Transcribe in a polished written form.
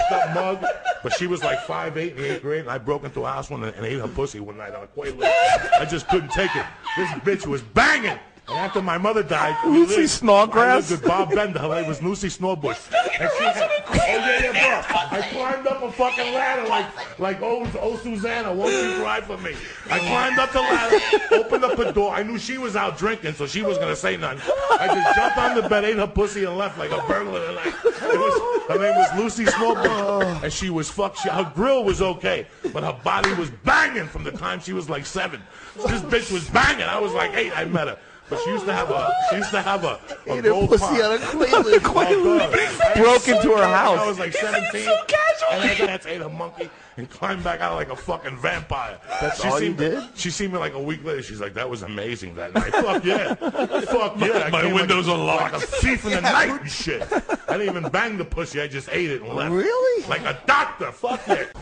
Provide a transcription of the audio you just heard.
fucked up mug. But she was like 5'8" in the 8th grade, and I broke into a house one and ate her pussy one night on a Quaalude. I just couldn't take it. This bitch was banging. And after my mother died, Lucy Snodgrass? I lived with Bob Bender. Her name was Lucy Snowbush. And she had, bro. I climbed up a fucking ladder like oh Susanna, won't you cry for me? I climbed up the ladder, opened up a door. I knew she was out drinking, so she wasn't gonna say nothing. I just jumped on the bed, ate her pussy, and left like a burglar. Like her name was Lucy Snowbush, and she was fucked. Her grill was okay, but her body was banging from the time she was like 7. This bitch was banging. I was like 8. I met her. But she used to have a gold pussy pot. on a Quaalude. Broke into her house. I was like 17. So casual. And I ate a monkey and climbed back out like a fucking vampire. That's all you did? She seen me like a week later. She's like, that was amazing that night. Fuck yeah. Fuck yeah. My windows unlocked. Like a thief in the night and shit. I didn't even bang the pussy. I just ate it and left. Really? Like a doctor. Fuck yeah.